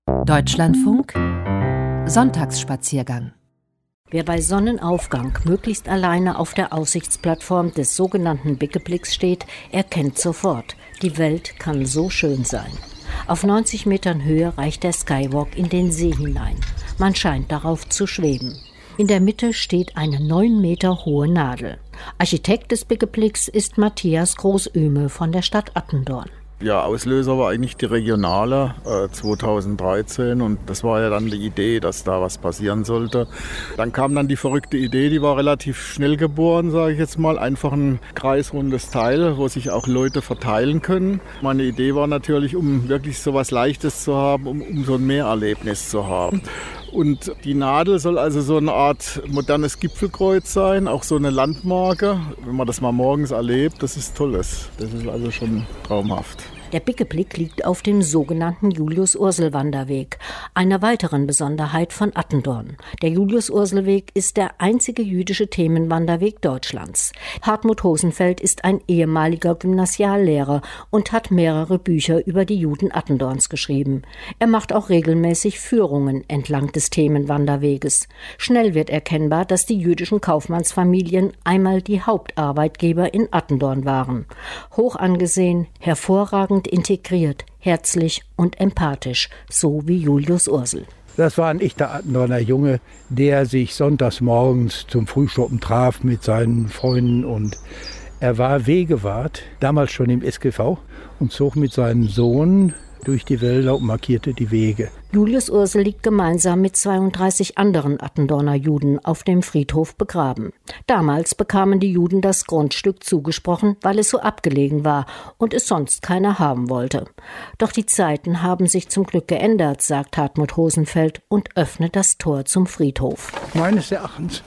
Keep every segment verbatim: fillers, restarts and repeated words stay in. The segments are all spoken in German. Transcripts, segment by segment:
Deutschlandfunk Sonntagsspaziergang. Wer bei Sonnenaufgang möglichst alleine auf der Aussichtsplattform des sogenannten Bickeblicks steht, erkennt sofort, die Welt kann so schön sein. Auf neunzig Metern Höhe reicht der Skywalk in den See hinein. Man scheint darauf zu schweben. In der Mitte steht eine neun Meter hohe Nadel. Architekt des Bickeblicks ist Matthias Großöhme von der Stadt Attendorn. Ja, Auslöser war eigentlich die Regionale äh, zweitausenddreizehn und das war ja dann die Idee, dass da was passieren sollte. Dann kam dann die verrückte Idee, die war relativ schnell geboren, sage ich jetzt mal, einfach ein kreisrundes Teil, wo sich auch Leute verteilen können. Meine Idee war natürlich, um wirklich so was Leichtes zu haben, um, um so ein Mehrerlebnis zu haben. Und die Nadel soll also so eine Art modernes Gipfelkreuz sein, auch so eine Landmarke. Wenn man das mal morgens erlebt, das ist Tolles. Das ist also schon traumhaft. Der Bickeblick liegt auf dem sogenannten Julius-Ursel-Wanderweg, einer weiteren Besonderheit von Attendorn. Der Julius-Ursel-Weg ist der einzige jüdische Themenwanderweg Deutschlands. Hartmut Hosenfeld ist ein ehemaliger Gymnasiallehrer und hat mehrere Bücher über die Juden Attendorns geschrieben. Er macht auch regelmäßig Führungen entlang des Themenwanderweges. Schnell wird erkennbar, dass die jüdischen Kaufmannsfamilien einmal die Hauptarbeitgeber in Attendorn waren. Hoch angesehen, hervorragend integriert, herzlich und empathisch, so wie Julius Ursel. Das war ein echter Attendorner Junge, der sich sonntags morgens zum Frühschoppen traf mit seinen Freunden. Und er war Wegewart, damals schon im S G V, und zog mit seinem Sohn durch die Wälder und markierte die Wege. Julius Ursel liegt gemeinsam mit zweiunddreißig anderen Attendorner Juden auf dem Friedhof begraben. Damals bekamen die Juden das Grundstück zugesprochen, weil es so abgelegen war und es sonst keiner haben wollte. Doch die Zeiten haben sich zum Glück geändert, sagt Hartmut Hosenfeld und öffnet das Tor zum Friedhof. Meines Erachtens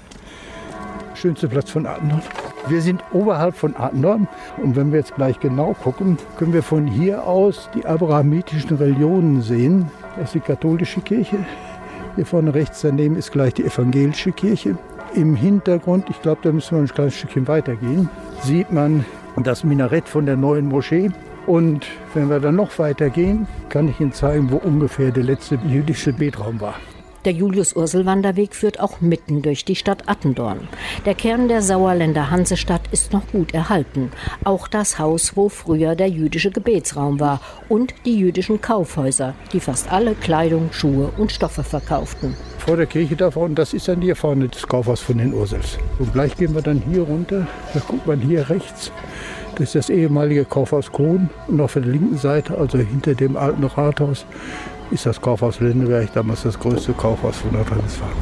schönste Platz von Attendorn. Wir sind oberhalb von Attendorn und wenn wir jetzt gleich genau gucken, können wir von hier aus die abrahamitischen Religionen sehen. Das ist die katholische Kirche. Hier vorne rechts daneben ist gleich die evangelische Kirche. Im Hintergrund, ich glaube, da müssen wir ein kleines Stückchen weitergehen, sieht man das Minarett von der neuen Moschee. Und wenn wir dann noch weitergehen, kann ich Ihnen zeigen, wo ungefähr der letzte jüdische Betraum war. Der Julius-Ursel-Wanderweg führt auch mitten durch die Stadt Attendorn. Der Kern der Sauerländer Hansestadt ist noch gut erhalten. Auch das Haus, wo früher der jüdische Gebetsraum war, und die jüdischen Kaufhäuser, die fast alle Kleidung, Schuhe und Stoffe verkauften. Vor der Kirche da vorne, das ist dann hier vorne das Kaufhaus von den Ursels. Und gleich gehen wir dann hier runter, da guckt man hier rechts. Das ist das ehemalige Kaufhaus Kohn. Und auf der linken Seite, also hinter dem alten Rathaus, ist das Kaufhaus Lindenberg, damals das größte Kaufhaus von Nordrhein-Westfalen.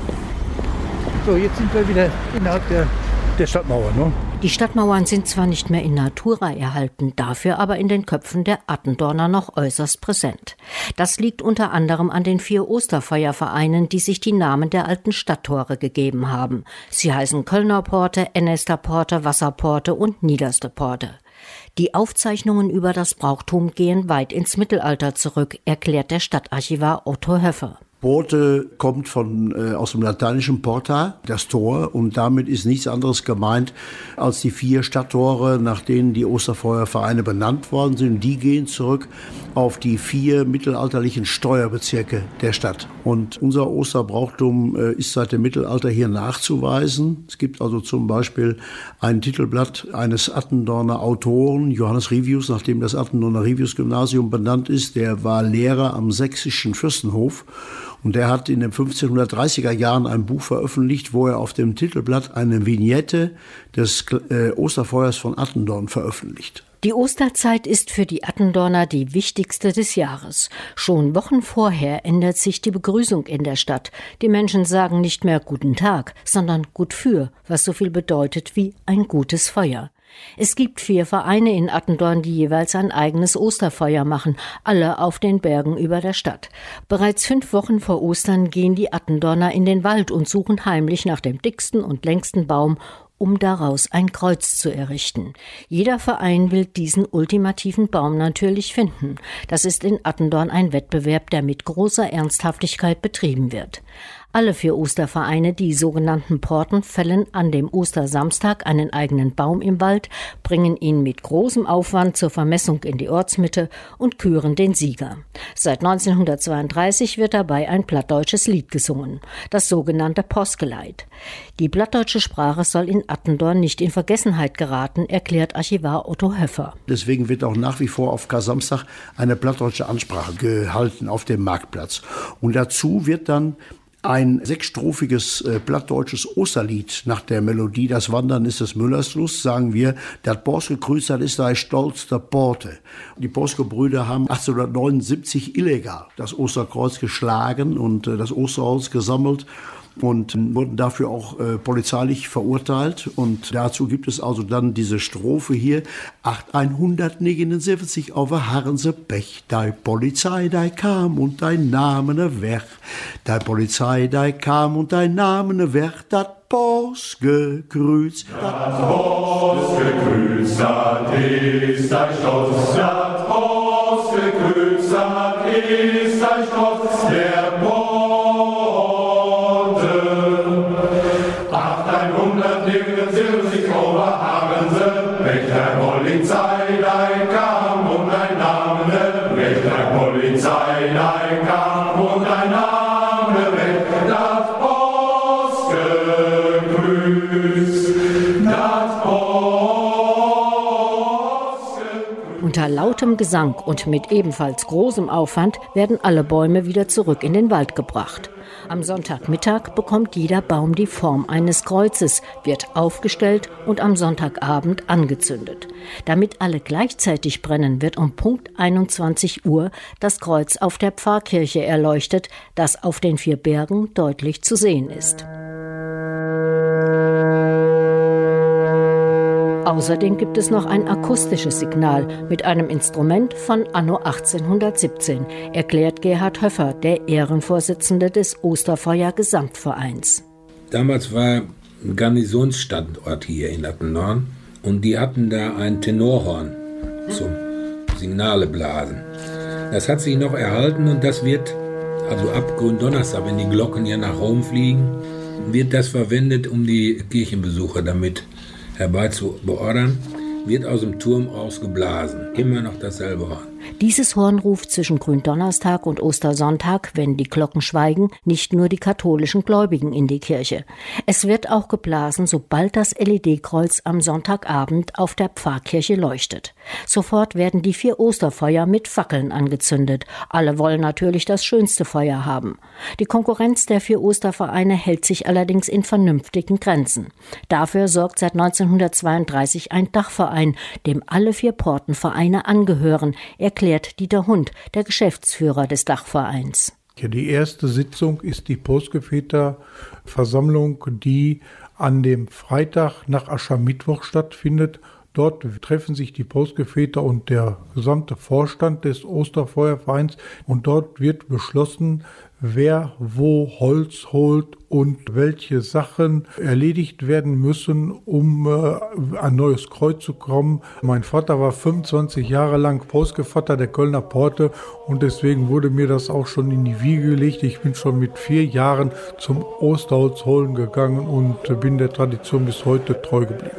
So, jetzt sind wir wieder innerhalb der, der Stadtmauer. Ne? Die Stadtmauern sind zwar nicht mehr in Natura erhalten, dafür aber in den Köpfen der Attendorner noch äußerst präsent. Das liegt unter anderem an den vier Osterfeuervereinen, die sich die Namen der alten Stadttore gegeben haben. Sie heißen Kölner Porte, Ennester Porte, Wasserporte und Niederste Porte. Die Aufzeichnungen über das Brauchtum gehen weit ins Mittelalter zurück, erklärt der Stadtarchivar Otto Höffer. Porte kommt von, äh, aus dem lateinischen Porta, das Tor, und damit ist nichts anderes gemeint als die vier Stadttore, nach denen die Osterfeuervereine benannt worden sind. Die gehen zurück auf die vier mittelalterlichen Steuerbezirke der Stadt. Und unser Osterbrauchtum äh, ist seit dem Mittelalter hier nachzuweisen. Es gibt also zum Beispiel ein Titelblatt eines Attendorner Autoren, Johannes Rivius, nachdem das Attendorner Rivius-Gymnasium benannt ist. Der war Lehrer am sächsischen Fürstenhof. Und der hat in den fünfzehnhundertdreißiger Jahren ein Buch veröffentlicht, wo er auf dem Titelblatt eine Vignette des äh, Osterfeuers von Attendorn veröffentlicht. Die Osterzeit ist für die Attendorner die wichtigste des Jahres. Schon Wochen vorher ändert sich die Begrüßung in der Stadt. Die Menschen sagen nicht mehr Guten Tag, sondern Gut für, was so viel bedeutet wie ein gutes Feuer. Es gibt vier Vereine in Attendorn, die jeweils ein eigenes Osterfeuer machen, alle auf den Bergen über der Stadt. Bereits fünf Wochen vor Ostern gehen die Attendorner in den Wald und suchen heimlich nach dem dicksten und längsten Baum, um daraus ein Kreuz zu errichten. Jeder Verein will diesen ultimativen Baum natürlich finden. Das ist in Attendorn ein Wettbewerb, der mit großer Ernsthaftigkeit betrieben wird. Alle vier Ostervereine, die sogenannten Porten, fällen an dem Ostersamstag einen eigenen Baum im Wald, bringen ihn mit großem Aufwand zur Vermessung in die Ortsmitte und küren den Sieger. Seit neunzehnhundertzweiunddreißig wird dabei ein plattdeutsches Lied gesungen, das sogenannte Posgeleit. Die plattdeutsche Sprache soll in Attendorn nicht in Vergessenheit geraten, erklärt Archivar Otto Höffer. Deswegen wird auch nach wie vor auf Kar-Samstag eine plattdeutsche Ansprache gehalten auf dem Marktplatz. Und dazu wird dann ein sechsstrophiges äh, plattdeutsches Osterlied nach der Melodie Das Wandern ist des Müllers Lust, sagen wir, das Borske Kreuz, das ist ein Stolz der Porte. Die Borske-Brüder haben achtzehnhundertneunundsiebzig illegal das Osterkreuz geschlagen und äh, das Osterholz gesammelt und wurden dafür auch äh, polizeilich verurteilt. Und dazu gibt es also dann diese Strophe hier. achthundertneunundsiebzig auf der Harrense Pech, dei Polizei, dei kam und dein Name ne weg. Dei Polizei, dei kam und dein Name ne weg, dat Borske-Kreuz. Das Borske-Kreuz, dat ist ein Stolz, dat Borske-Kreuz, dat ist ein Stolz, der Borske. achthundertneunundsiebzig over Harrense, weg der Polizei, dein kam und dein Name, weg der Polizei, dein kam und dein Name, weg das Borske-Kreuz, das Borske-Kreuz. Unter lautem Gesang und mit ebenfalls großem Aufwand werden alle Bäume wieder zurück in den Wald gebracht. Am Sonntagmittag bekommt jeder Baum die Form eines Kreuzes, wird aufgestellt und am Sonntagabend angezündet. Damit alle gleichzeitig brennen, wird um Punkt einundzwanzig Uhr das Kreuz auf der Pfarrkirche erleuchtet, das auf den vier Bergen deutlich zu sehen ist. Außerdem gibt es noch ein akustisches Signal mit einem Instrument von anno achtzehnhundertsiebzehn, erklärt Gerhard Höffer, der Ehrenvorsitzende des Osterfeuer-Gesamtvereins. Damals war ein Garnisonsstandort hier in Attendorn und die hatten da ein Tenorhorn zum Signale blasen. Das hat sich noch erhalten und das wird, also ab Gründonnerstag, wenn die Glocken ja nach Rom fliegen, wird das verwendet, um die Kirchenbesucher damit herbeizubeordern, wird aus dem Turm ausgeblasen. Immer noch dasselbe Horn. Dieses Horn ruft zwischen Gründonnerstag und Ostersonntag, wenn die Glocken schweigen, nicht nur die katholischen Gläubigen in die Kirche. Es wird auch geblasen, sobald das L E D-Kreuz am Sonntagabend auf der Pfarrkirche leuchtet. Sofort werden die vier Osterfeuer mit Fackeln angezündet. Alle wollen natürlich das schönste Feuer haben. Die Konkurrenz der vier Ostervereine hält sich allerdings in vernünftigen Grenzen. Dafür sorgt seit neunzehnhundertzweiunddreißig ein Dachverein, dem alle vier Portenvereine angehören, erklärt Dieter Hund, der Geschäftsführer des Dachvereins. Ja, die erste Sitzung ist die Postgefeter-Versammlung, die an dem Freitag nach Aschermittwoch stattfindet. Dort treffen sich die Postgefeter und der gesamte Vorstand des Osterfeuervereins und dort wird beschlossen, wer wo Holz holt und welche Sachen erledigt werden müssen, um äh, ein neues Kreuz zu kommen. Mein Vater war fünfundzwanzig Jahre lang Postgevatter der Kölner Porte und deswegen wurde mir das auch schon in die Wiege gelegt. Ich bin schon mit vier Jahren zum Osterholz holen gegangen und äh, bin der Tradition bis heute treu geblieben.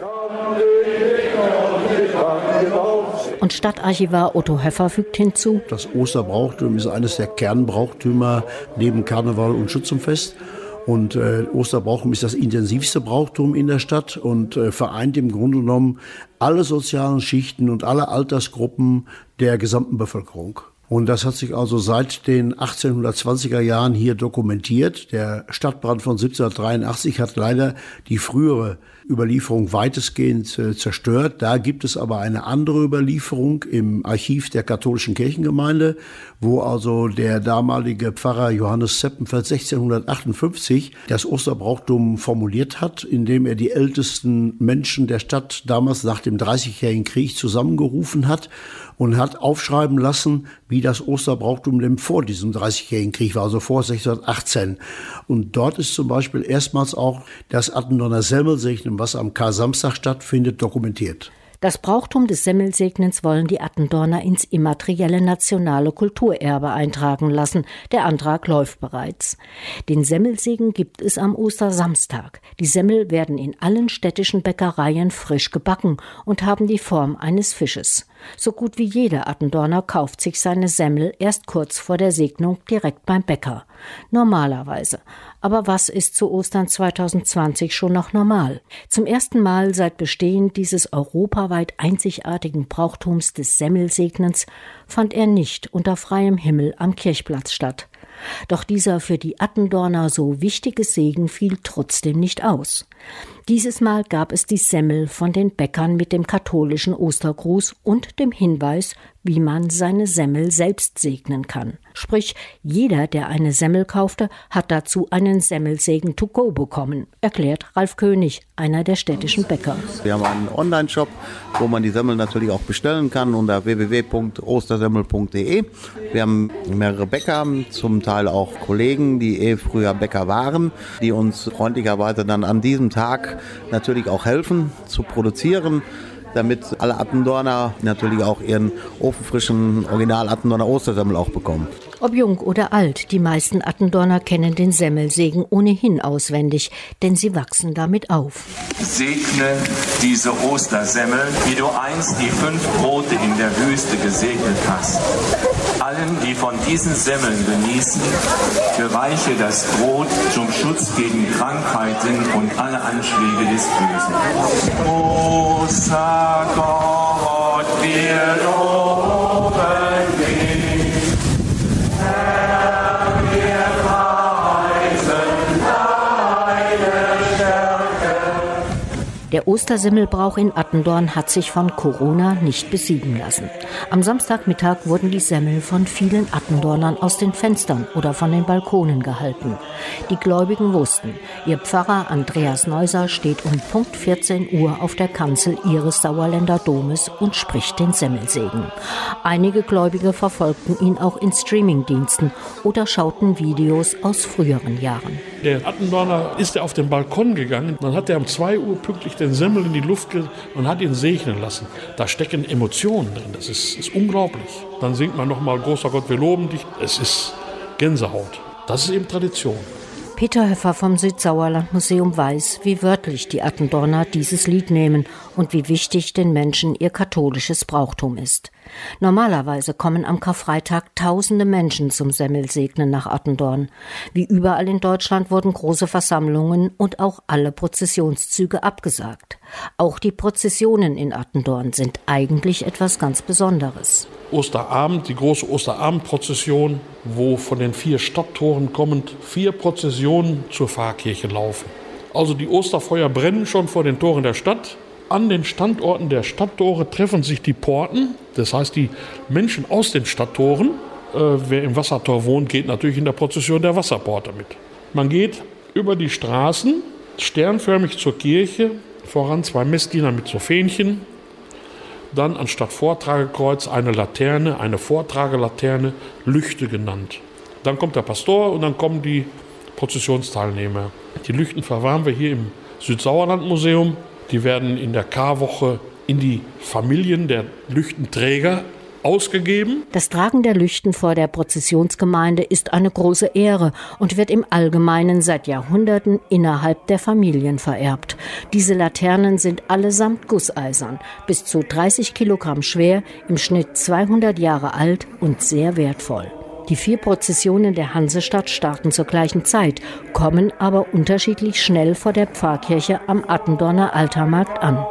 Und Stadtarchivar Otto Höffer fügt hinzu: Das Osterbrauchtum ist eines der Kernbrauchtümer neben Karneval und Schützenfest. Und äh, Osterbrauchtum ist das intensivste Brauchtum in der Stadt und äh, vereint im Grunde genommen alle sozialen Schichten und alle Altersgruppen der gesamten Bevölkerung. Und das hat sich also seit den achtzehnhundertzwanziger Jahren hier dokumentiert. Der Stadtbrand von siebzehnhundertdreiundachtzig hat leider die frühere Überlieferung weitestgehend äh, zerstört. Da gibt es aber eine andere Überlieferung im Archiv der katholischen Kirchengemeinde, wo also der damalige Pfarrer Johannes Zeppenfeld sechzehnhundertachtundfünfzig das Osterbrauchtum formuliert hat, indem er die ältesten Menschen der Stadt damals nach dem Dreißigjährigen Krieg zusammengerufen hat und hat aufschreiben lassen, wie das Osterbrauchtum denn vor diesem Dreißigjährigen Krieg war, also vor sechzehnhundertachtzehn. Und dort ist zum Beispiel erstmals auch das Attendorner Semmelsegnen, was am Kar-Samstag stattfindet, dokumentiert. Das Brauchtum des Semmelsegnens wollen die Attendorner ins immaterielle nationale Kulturerbe eintragen lassen. Der Antrag läuft bereits. Den Semmelsegen gibt es am Ostersamstag. Die Semmel werden in allen städtischen Bäckereien frisch gebacken und haben die Form eines Fisches. So gut wie jeder Attendorner kauft sich seine Semmel erst kurz vor der Segnung direkt beim Bäcker. Normalerweise. Aber was ist zu Ostern zweitausendzwanzig schon noch normal? Zum ersten Mal seit Bestehen dieses europaweit einzigartigen Brauchtums des Semmelsegnens fand er nicht unter freiem Himmel am Kirchplatz statt. Doch dieser für die Attendorner so wichtige Segen fiel trotzdem nicht aus. Dieses Mal gab es die Semmel von den Bäckern mit dem katholischen Ostergruß und dem Hinweis, wie man seine Semmel selbst segnen kann. Sprich, jeder, der eine Semmel kaufte, hat dazu einen Semmelsegen to go bekommen, erklärt Ralf König, einer der städtischen Bäcker. Wir haben einen Online-Shop, wo man die Semmel natürlich auch bestellen kann unter w w w punkt ostersemmel punkt d e. Wir haben mehrere Bäcker, zum Teil auch Kollegen, die eh früher Bäcker waren, die uns freundlicherweise dann an diesem Tag natürlich auch helfen zu produzieren, damit alle Attendorner natürlich auch ihren ofenfrischen Original-Attendorner Ostersemmel auch bekommen. Ob jung oder alt, die meisten Attendorner kennen den Semmelsegen ohnehin auswendig, denn sie wachsen damit auf. Segne diese Ostersemmel, wie du einst die fünf Brote in der Wüste gesegnet hast. Allen, die von diesen Semmeln genießen, bereiche das Brot zum Schutz gegen Krankheiten und alle Anschläge des Bösen. Großer Gott, wir loben dich. Der Ostersemmelbrauch in Attendorn hat sich von Corona nicht besiegen lassen. Am Samstagmittag wurden die Semmel von vielen Attendornern aus den Fenstern oder von den Balkonen gehalten. Die Gläubigen wussten, ihr Pfarrer Andreas Neuser steht um Punkt vierzehn Uhr auf der Kanzel ihres Sauerländer Domes und spricht den Semmelsegen. Einige Gläubige verfolgten ihn auch in Streamingdiensten oder schauten Videos aus früheren Jahren. Der Attendorner ist ja auf den Balkon gegangen, dann hat er um zwei Uhr pünktlich den Semmel in die Luft ge- und hat ihn segnen lassen. Da stecken Emotionen drin, das ist, ist unglaublich. Dann singt man nochmal, großer Gott, wir loben dich. Es ist Gänsehaut. Das ist eben Tradition. Peter Höffer vom Südsauerlandmuseum weiß, wie wörtlich die Attendorner dieses Lied nehmen und wie wichtig den Menschen ihr katholisches Brauchtum ist. Normalerweise kommen am Karfreitag tausende Menschen zum Semmelsegnen nach Attendorn. Wie überall in Deutschland wurden große Versammlungen und auch alle Prozessionszüge abgesagt. Auch die Prozessionen in Attendorn sind eigentlich etwas ganz Besonderes. Osterabend, die große Osterabendprozession, wo von den vier Stadttoren kommend vier Prozessionen zur Pfarrkirche laufen. Also die Osterfeuer brennen schon vor den Toren der Stadt. An den Standorten der Stadttore treffen sich die Porten, das heißt die Menschen aus den Stadttoren. Äh, wer im Wassertor wohnt, geht natürlich in der Prozession der Wasserporte mit. Man geht über die Straßen, sternförmig zur Kirche, voran zwei Messdiener mit so Fähnchen, dann anstatt Vortragekreuz eine Laterne, eine Vortragelaterne, Lüchte genannt. Dann kommt der Pastor und dann kommen die Prozessionsteilnehmer. Die Lüchten verwahren wir hier im Südsauerlandmuseum. Die werden in der Karwoche in die Familien der Lüchtenträger ausgegeben. Das Tragen der Lüchten vor der Prozessionsgemeinde ist eine große Ehre und wird im Allgemeinen seit Jahrhunderten innerhalb der Familien vererbt. Diese Laternen sind allesamt gusseisern, bis zu dreißig Kilogramm schwer, im Schnitt zweihundert Jahre alt und sehr wertvoll. Die vier Prozessionen der Hansestadt starten zur gleichen Zeit, kommen aber unterschiedlich schnell vor der Pfarrkirche am Attendorner Altermarkt an.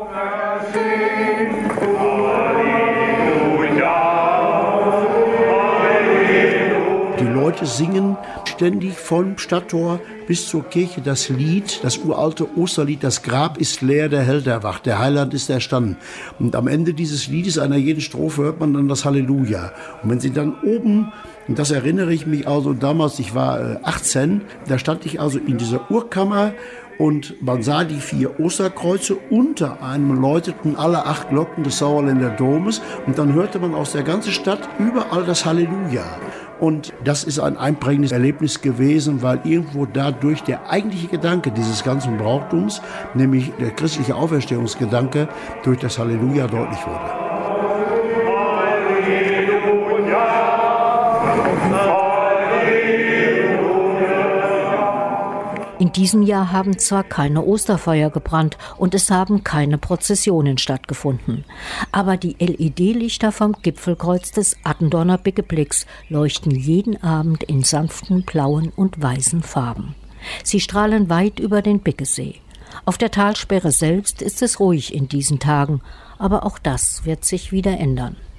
Die Leute singen ständig vom Stadttor bis zur Kirche das Lied, das uralte Osterlied, das Grab ist leer, der Held erwacht, der Heiland ist erstanden. Und am Ende dieses Liedes, einer jeden Strophe, hört man dann das Halleluja. Und wenn sie dann oben, und das erinnere ich mich also damals, ich war achtzehn, da stand ich also in dieser Urkammer und man sah die vier Osterkreuze, unter einem läuteten alle acht Glocken des Sauerländer Domes und dann hörte man aus der ganzen Stadt überall das Halleluja. Und das ist ein einprägendes Erlebnis gewesen, weil irgendwo dadurch der eigentliche Gedanke dieses ganzen Brauchtums, nämlich der christliche Auferstehungsgedanke, durch das Halleluja deutlich wurde. In diesem Jahr haben zwar keine Osterfeuer gebrannt und es haben keine Prozessionen stattgefunden. Aber die L E D-Lichter vom Gipfelkreuz des Attendorner Bickeblicks leuchten jeden Abend in sanften blauen und weißen Farben. Sie strahlen weit über den Bickesee. Auf der Talsperre selbst ist es ruhig in diesen Tagen, aber auch das wird sich wieder ändern.